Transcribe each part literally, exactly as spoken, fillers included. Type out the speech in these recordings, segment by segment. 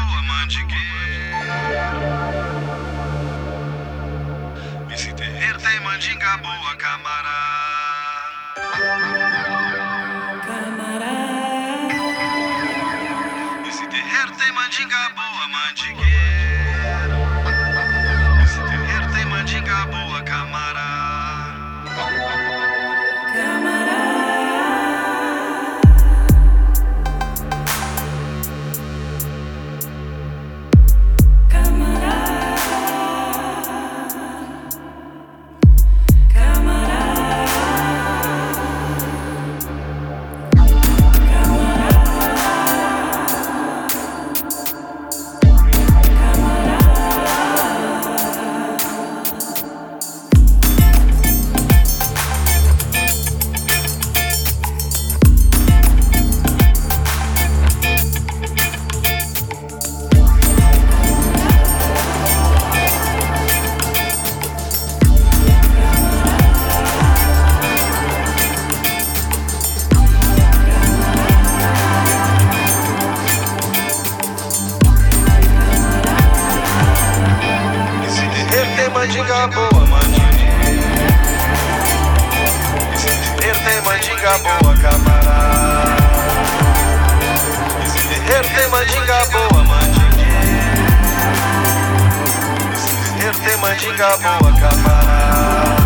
boa, mandingueiro. Nesse terreiro tem mandinga boa, camarada. Nesse terreiro tem mandinga boa, mandingueiro. Nesse terreiro tem mandinga boa, camarada. Mandinga boa, mandingueiro. Esse terreiro tem mandinga boa, camarada. Esse terreiro tem mandinga boa, mandingueiro. Esse terreiro tem mandinga boa, camarada.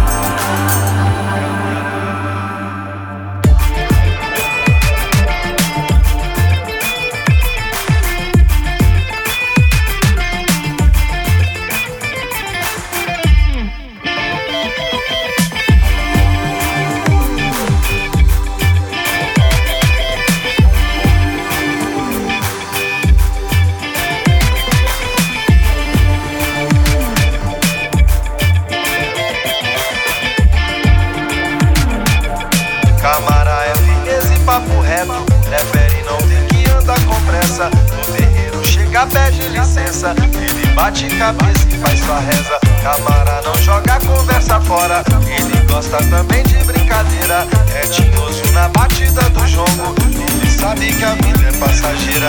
Camara é firmeza e papo reto, prefere não ter que andar com pressa. No terreiro chega, pede licença, ele bate cabeça e faz sua reza. Camara não joga conversa fora, ele gosta também de brincadeira. É tinhoso na batida do jongo, ele sabe que a vida é passageira.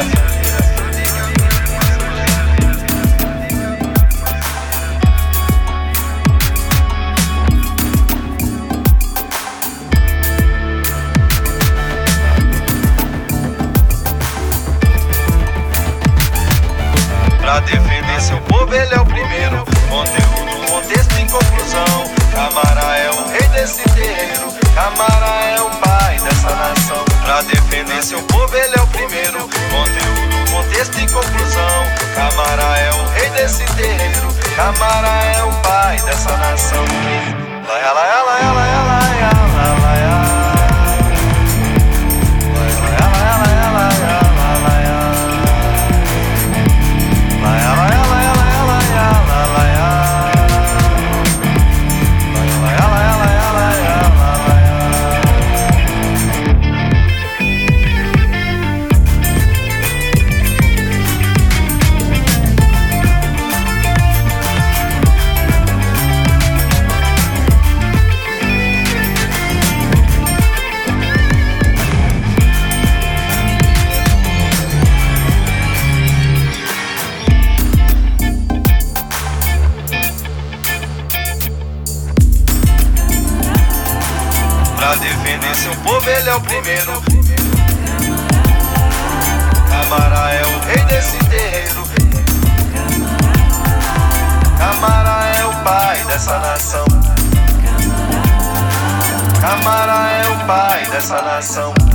Pra defender seu povo ele é o primeiro. Conteúdo, contexto e conclusão. Camara é o rei desse terreiro. Camara é o pai dessa nação. Pra defender seu povo ele é o primeiro. Conteúdo, contexto e conclusão. Camara é o rei desse terreiro. Camara é o pai dessa nação. Laia, laia, laia, laia, laia, laia. Pra defender seu povo ele é o primeiro. Camara é o rei desse terreiro. Camara é o pai dessa nação. Camara é o pai dessa nação.